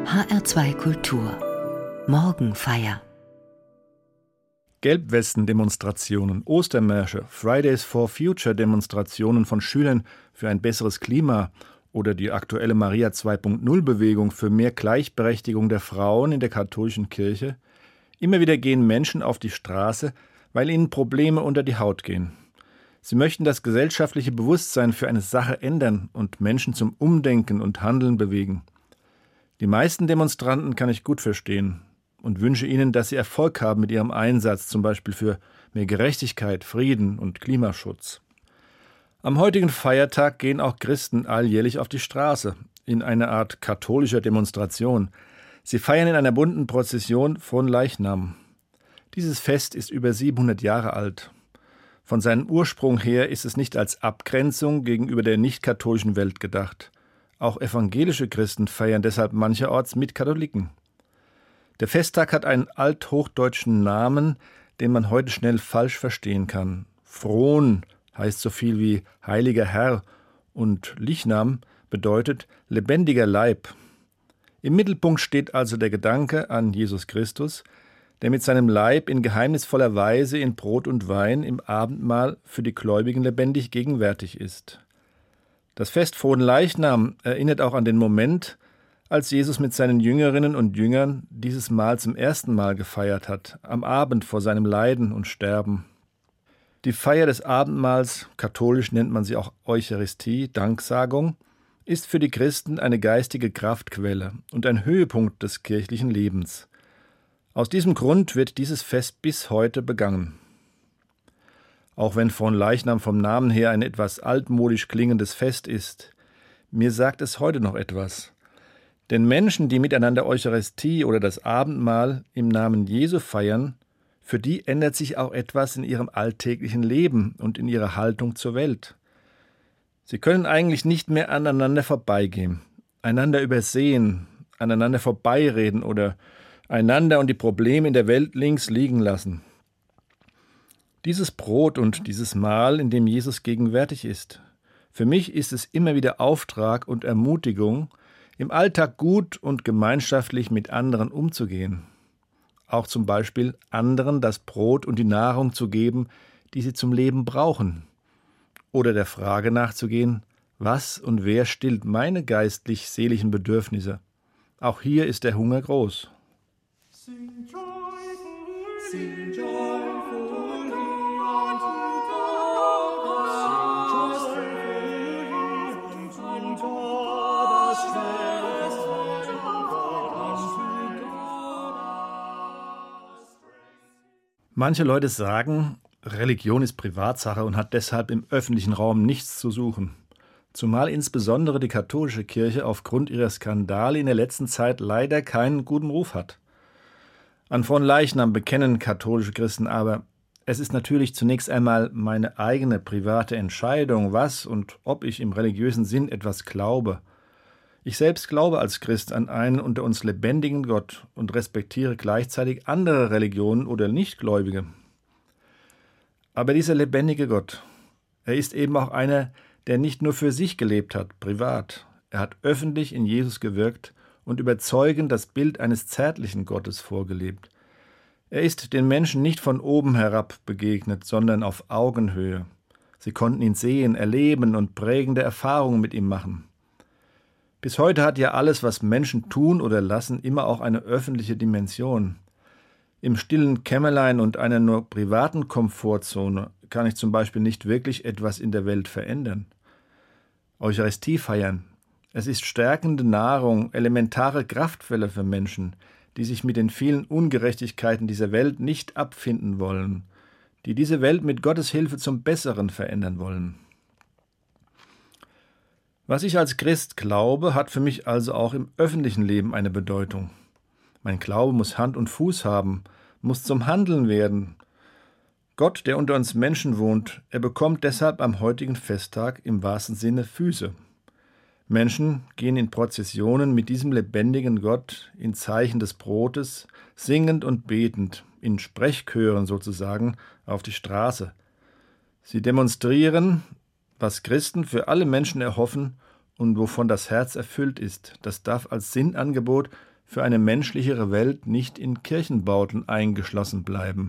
HR2 Kultur Morgenfeier. Gelbwesten-Demonstrationen, Ostermärsche, Fridays for Future-Demonstrationen von Schülern für ein besseres Klima oder die aktuelle Maria 2.0-Bewegung für mehr Gleichberechtigung der Frauen in der katholischen Kirche. Immer wieder gehen Menschen auf die Straße, weil ihnen Probleme unter die Haut gehen. Sie möchten das gesellschaftliche Bewusstsein für eine Sache ändern und Menschen zum Umdenken und Handeln bewegen. Die meisten Demonstranten kann ich gut verstehen und wünsche ihnen, dass sie Erfolg haben mit ihrem Einsatz, zum Beispiel für mehr Gerechtigkeit, Frieden und Klimaschutz. Am heutigen Feiertag gehen auch Christen alljährlich auf die Straße, in eine Art katholischer Demonstration. Sie feiern in einer bunten Prozession Fronleichnam. Dieses Fest ist über 700 Jahre alt. Von seinem Ursprung her ist es nicht als Abgrenzung gegenüber der nicht-katholischen Welt gedacht. Auch evangelische Christen feiern deshalb mancherorts mit Katholiken. Der Festtag hat einen althochdeutschen Namen, den man heute schnell falsch verstehen kann. Fron heißt so viel wie heiliger Herr und Lichnam bedeutet lebendiger Leib. Im Mittelpunkt steht also der Gedanke an Jesus Christus, der mit seinem Leib in geheimnisvoller Weise in Brot und Wein im Abendmahl für die Gläubigen lebendig gegenwärtig ist. Das Fest Fronleichnam erinnert auch an den Moment, als Jesus mit seinen Jüngerinnen und Jüngern dieses Mahl zum ersten Mal gefeiert hat, am Abend vor seinem Leiden und Sterben. Die Feier des Abendmahls, katholisch nennt man sie auch Eucharistie, Danksagung, ist für die Christen eine geistige Kraftquelle und ein Höhepunkt des kirchlichen Lebens. Aus diesem Grund wird dieses Fest bis heute begangen. Auch wenn Fronleichnam vom Namen her ein etwas altmodisch klingendes Fest ist, mir sagt es heute noch etwas. Denn Menschen, die miteinander Eucharistie oder das Abendmahl im Namen Jesu feiern, für die ändert sich auch etwas in ihrem alltäglichen Leben und in ihrer Haltung zur Welt. Sie können eigentlich nicht mehr aneinander vorbeigehen, einander übersehen, aneinander vorbeireden oder einander und die Probleme in der Welt links liegen lassen. Dieses Brot und dieses Mahl, in dem Jesus gegenwärtig ist, für mich ist es immer wieder Auftrag und Ermutigung, im Alltag gut und gemeinschaftlich mit anderen umzugehen. Auch zum Beispiel anderen das Brot und die Nahrung zu geben, die sie zum Leben brauchen. Oder der Frage nachzugehen, was und wer stillt meine geistlich-seelischen Bedürfnisse? Auch hier ist der Hunger groß. Sing joyfully unto God, sing joyfully unto God, strength unto God. Manche Leute sagen, Religion ist Privatsache und hat deshalb im öffentlichen Raum nichts zu suchen. Zumal insbesondere die katholische Kirche aufgrund ihrer Skandale in der letzten Zeit leider keinen guten Ruf hat. An Fronleichnam bekennen katholische Christen aber, es ist natürlich zunächst einmal meine eigene private Entscheidung, was und ob ich im religiösen Sinn etwas glaube. Ich selbst glaube als Christ an einen unter uns lebendigen Gott und respektiere gleichzeitig andere Religionen oder Nichtgläubige. Aber dieser lebendige Gott, er ist eben auch einer, der nicht nur für sich gelebt hat, privat. Er hat öffentlich in Jesus gewirkt und überzeugend das Bild eines zärtlichen Gottes vorgelebt. Er ist den Menschen nicht von oben herab begegnet, sondern auf Augenhöhe. Sie konnten ihn sehen, erleben und prägende Erfahrungen mit ihm machen. Bis heute hat ja alles, was Menschen tun oder lassen, immer auch eine öffentliche Dimension. Im stillen Kämmerlein und einer nur privaten Komfortzone kann ich zum Beispiel nicht wirklich etwas in der Welt verändern. Eucharistie feiern. Es ist stärkende Nahrung, elementare Kraftquelle für Menschen, die sich mit den vielen Ungerechtigkeiten dieser Welt nicht abfinden wollen, die diese Welt mit Gottes Hilfe zum Besseren verändern wollen. Was ich als Christ glaube, hat für mich also auch im öffentlichen Leben eine Bedeutung. Mein Glaube muss Hand und Fuß haben, muss zum Handeln werden. Gott, der unter uns Menschen wohnt, er bekommt deshalb am heutigen Festtag im wahrsten Sinne Füße. Menschen gehen in Prozessionen mit diesem lebendigen Gott in Zeichen des Brotes, singend und betend, in Sprechchören sozusagen, auf die Straße. Sie demonstrieren, was Christen für alle Menschen erhoffen und wovon das Herz erfüllt ist. Das darf als Sinnangebot für eine menschlichere Welt nicht in Kirchenbauten eingeschlossen bleiben.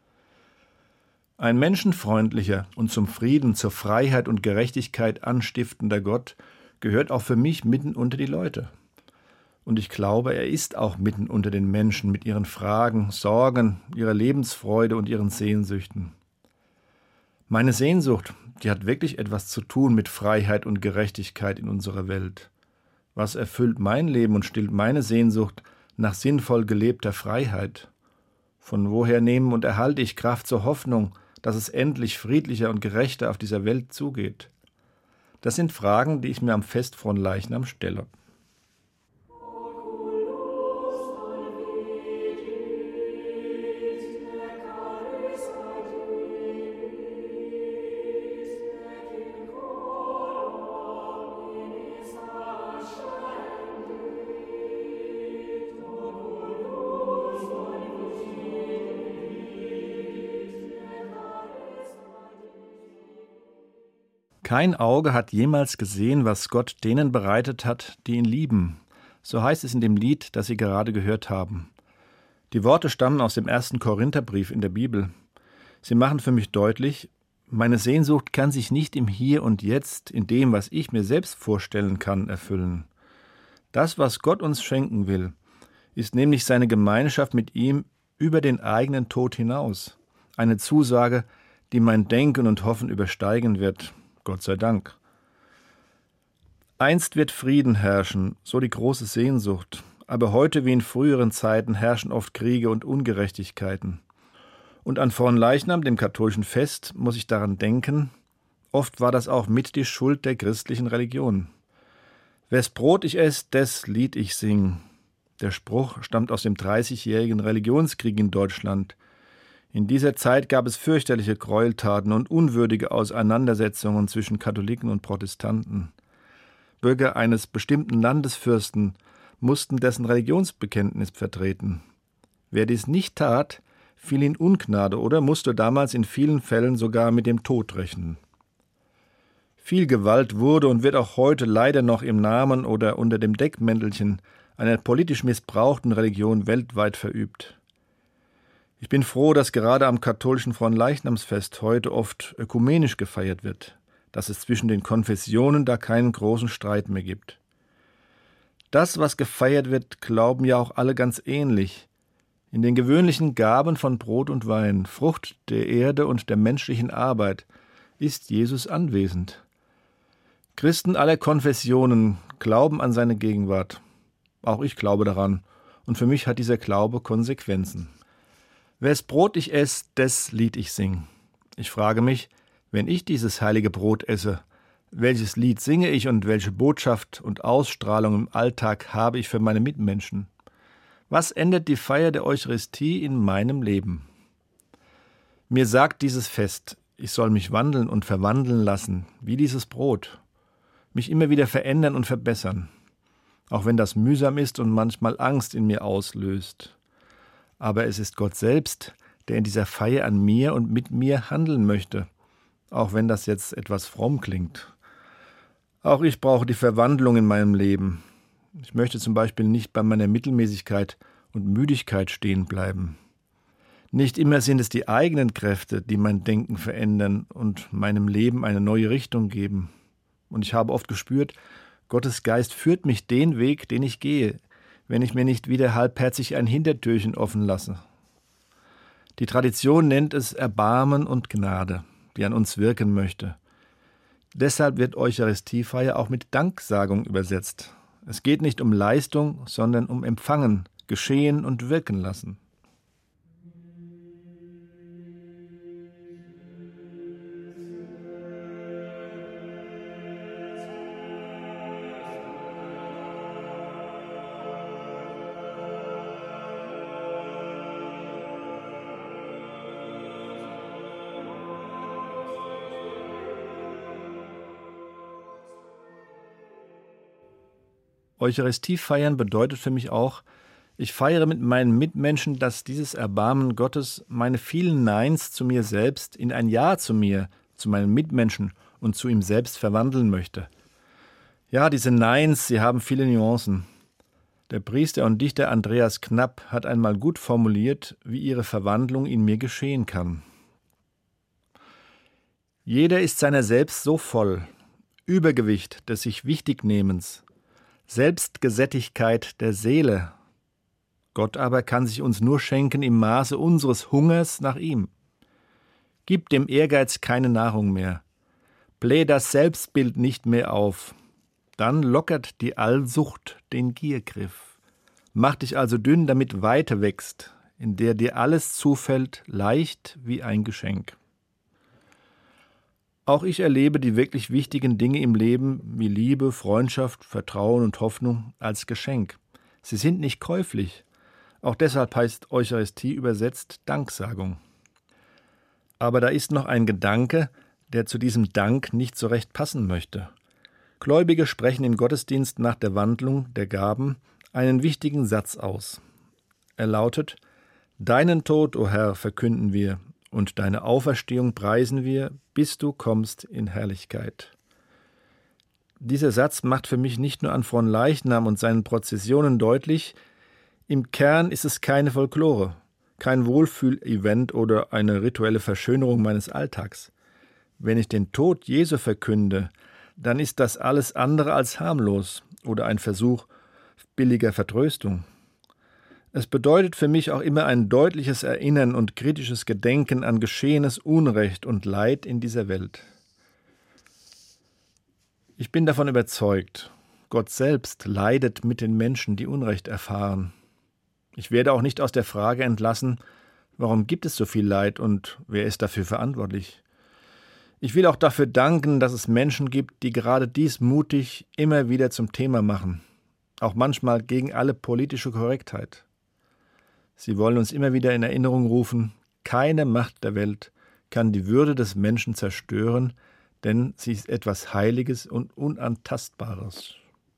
Ein menschenfreundlicher und zum Frieden, zur Freiheit und Gerechtigkeit anstiftender Gott gehört auch für mich mitten unter die Leute. Und ich glaube, er ist auch mitten unter den Menschen mit ihren Fragen, Sorgen, ihrer Lebensfreude und ihren Sehnsüchten. Meine Sehnsucht, die hat wirklich etwas zu tun mit Freiheit und Gerechtigkeit in unserer Welt. Was erfüllt mein Leben und stillt meine Sehnsucht nach sinnvoll gelebter Freiheit? Von woher nehmen und erhalte ich Kraft zur Hoffnung, dass es endlich friedlicher und gerechter auf dieser Welt zugeht? Das sind Fragen, die ich mir am Fest Fronleichnam stelle. Kein Auge hat jemals gesehen, was Gott denen bereitet hat, die ihn lieben. So heißt es in dem Lied, das Sie gerade gehört haben. Die Worte stammen aus dem 1. Korintherbrief in der Bibel. Sie machen für mich deutlich, meine Sehnsucht kann sich nicht im Hier und Jetzt, in dem, was ich mir selbst vorstellen kann, erfüllen. Das, was Gott uns schenken will, ist nämlich seine Gemeinschaft mit ihm über den eigenen Tod hinaus. Eine Zusage, die mein Denken und Hoffen übersteigen wird. Gott sei Dank. Einst wird Frieden herrschen, so die große Sehnsucht, aber heute wie in früheren Zeiten herrschen oft Kriege und Ungerechtigkeiten. Und an Fronleichnam, dem katholischen Fest, muss ich daran denken, oft war das auch mit die Schuld der christlichen Religion. Wes Brot ich ess, des Lied ich sing. Der Spruch stammt aus dem 30-jährigen Religionskrieg in Deutschland. In dieser Zeit gab es fürchterliche Gräueltaten und unwürdige Auseinandersetzungen zwischen Katholiken und Protestanten. Bürger eines bestimmten Landesfürsten mussten dessen Religionsbekenntnis vertreten. Wer dies nicht tat, fiel in Ungnade oder musste damals in vielen Fällen sogar mit dem Tod rechnen. Viel Gewalt wurde und wird auch heute leider noch im Namen oder unter dem Deckmäntelchen einer politisch missbrauchten Religion weltweit verübt. Ich bin froh, dass gerade am katholischen Fronleichnamsfest heute oft ökumenisch gefeiert wird, dass es zwischen den Konfessionen da keinen großen Streit mehr gibt. Das, was gefeiert wird, glauben ja auch alle ganz ähnlich. In den gewöhnlichen Gaben von Brot und Wein, Frucht der Erde und der menschlichen Arbeit, ist Jesus anwesend. Christen aller Konfessionen glauben an seine Gegenwart. Auch ich glaube daran, und für mich hat dieser Glaube Konsequenzen. Wes Brot ich ess, des Lied ich sing. Ich frage mich, wenn ich dieses heilige Brot esse, welches Lied singe ich und welche Botschaft und Ausstrahlung im Alltag habe ich für meine Mitmenschen? Was ändert die Feier der Eucharistie in meinem Leben? Mir sagt dieses Fest, ich soll mich wandeln und verwandeln lassen, wie dieses Brot, mich immer wieder verändern und verbessern, auch wenn das mühsam ist und manchmal Angst in mir auslöst. Aber es ist Gott selbst, der in dieser Feier an mir und mit mir handeln möchte, auch wenn das jetzt etwas fromm klingt. Auch ich brauche die Verwandlung in meinem Leben. Ich möchte zum Beispiel nicht bei meiner Mittelmäßigkeit und Müdigkeit stehen bleiben. Nicht immer sind es die eigenen Kräfte, die mein Denken verändern und meinem Leben eine neue Richtung geben. Und ich habe oft gespürt, Gottes Geist führt mich den Weg, den ich gehe, wenn ich mir nicht wieder halbherzig ein Hintertürchen offen lasse. Die Tradition nennt es Erbarmen und Gnade, die an uns wirken möchte. Deshalb wird Eucharistiefeier auch mit Danksagung übersetzt. Es geht nicht um Leistung, sondern um Empfangen, Geschehen und Wirken lassen. Eucharistiefeiern bedeutet für mich auch, ich feiere mit meinen Mitmenschen, dass dieses Erbarmen Gottes meine vielen Neins zu mir selbst in ein Ja zu mir, zu meinen Mitmenschen und zu ihm selbst verwandeln möchte. Ja, diese Neins, sie haben viele Nuancen. Der Priester und Dichter Andreas Knapp hat einmal gut formuliert, wie ihre Verwandlung in mir geschehen kann. Jeder ist seiner selbst so voll, Übergewicht des sich Wichtignehmens, Selbstgesättigkeit der Seele. Gott aber kann sich uns nur schenken im Maße unseres Hungers nach ihm. Gib dem Ehrgeiz keine Nahrung mehr, bläh das Selbstbild nicht mehr auf, dann lockert die Allsucht den Giergriff. Mach dich also dünn, damit Weite wächst, in der dir alles zufällt, leicht wie ein Geschenk. Auch ich erlebe die wirklich wichtigen Dinge im Leben wie Liebe, Freundschaft, Vertrauen und Hoffnung als Geschenk. Sie sind nicht käuflich. Auch deshalb heißt Eucharistie übersetzt Danksagung. Aber da ist noch ein Gedanke, der zu diesem Dank nicht so recht passen möchte. Gläubige sprechen im Gottesdienst nach der Wandlung der Gaben einen wichtigen Satz aus. Er lautet: Deinen Tod, o Herr, verkünden wir, und deine Auferstehung preisen wir, bis du kommst in Herrlichkeit. Dieser Satz macht für mich nicht nur an Fronleichnam und seinen Prozessionen deutlich, im Kern ist es keine Folklore, kein Wohlfühl-Event oder eine rituelle Verschönerung meines Alltags. Wenn ich den Tod Jesu verkünde, dann ist das alles andere als harmlos oder ein Versuch billiger Vertröstung. Es bedeutet für mich auch immer ein deutliches Erinnern und kritisches Gedenken an geschehenes Unrecht und Leid in dieser Welt. Ich bin davon überzeugt, Gott selbst leidet mit den Menschen, die Unrecht erfahren. Ich werde auch nicht aus der Frage entlassen, warum gibt es so viel Leid und wer ist dafür verantwortlich? Ich will auch dafür danken, dass es Menschen gibt, die gerade dies mutig immer wieder zum Thema machen, auch manchmal gegen alle politische Korrektheit. Sie wollen uns immer wieder in Erinnerung rufen, keine Macht der Welt kann die Würde des Menschen zerstören, denn sie ist etwas Heiliges und Unantastbares.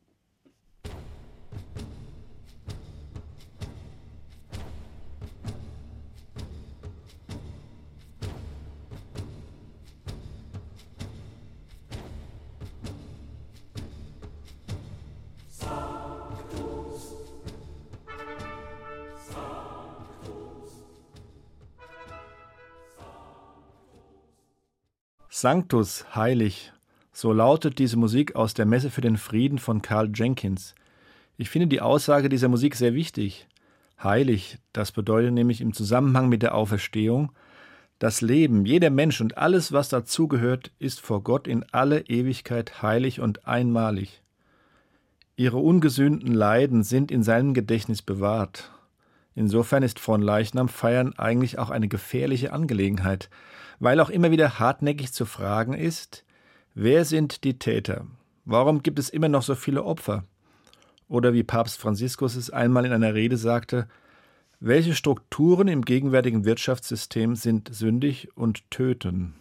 Sanctus, heilig, so lautet diese Musik aus der Messe für den Frieden von Karl Jenkins. Ich finde die Aussage dieser Musik sehr wichtig. Heilig, das bedeutet nämlich im Zusammenhang mit der Auferstehung, das Leben, jeder Mensch und alles, was dazugehört, ist vor Gott in alle Ewigkeit heilig und einmalig. Ihre ungesühnten Leiden sind in seinem Gedächtnis bewahrt. Insofern ist Fronleichnam-Feiern eigentlich auch eine gefährliche Angelegenheit, weil auch immer wieder hartnäckig zu fragen ist, wer sind die Täter? Warum gibt es immer noch so viele Opfer? Oder wie Papst Franziskus es einmal in einer Rede sagte, welche Strukturen im gegenwärtigen Wirtschaftssystem sind sündig und töten?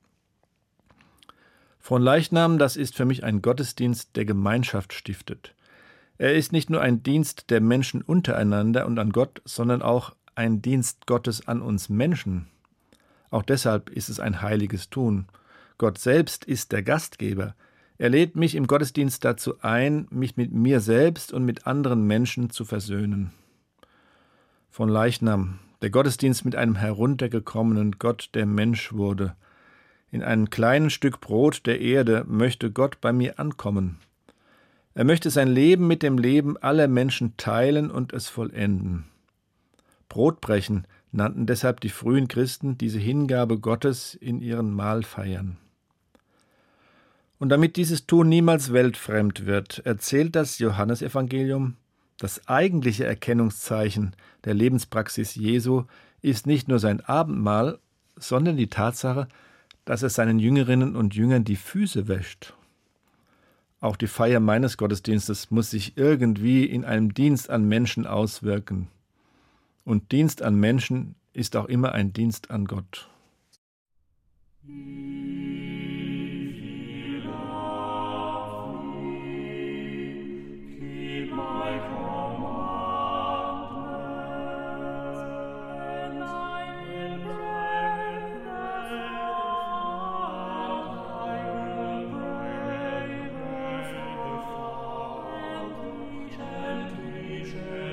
Fronleichnam, das ist für mich ein Gottesdienst, der Gemeinschaft stiftet. Er ist nicht nur ein Dienst der Menschen untereinander und an Gott, sondern auch ein Dienst Gottes an uns Menschen. Auch deshalb ist es ein heiliges Tun. Gott selbst ist der Gastgeber. Er lädt mich im Gottesdienst dazu ein, mich mit mir selbst und mit anderen Menschen zu versöhnen. Fronleichnam, der Gottesdienst mit einem heruntergekommenen Gott, der Mensch wurde. In einem kleinen Stück Brot der Erde möchte Gott bei mir ankommen. Er möchte sein Leben mit dem Leben aller Menschen teilen und es vollenden. Brotbrechen nannten deshalb die frühen Christen diese Hingabe Gottes in ihren Mahlfeiern. Und damit dieses Tun niemals weltfremd wird, erzählt das Johannesevangelium, das eigentliche Erkennungszeichen der Lebenspraxis Jesu ist nicht nur sein Abendmahl, sondern die Tatsache, dass er seinen Jüngerinnen und Jüngern die Füße wäscht. Auch die Feier meines Gottesdienstes muss sich irgendwie in einem Dienst an Menschen auswirken. Und Dienst an Menschen ist auch immer ein Dienst an Gott. geschehen.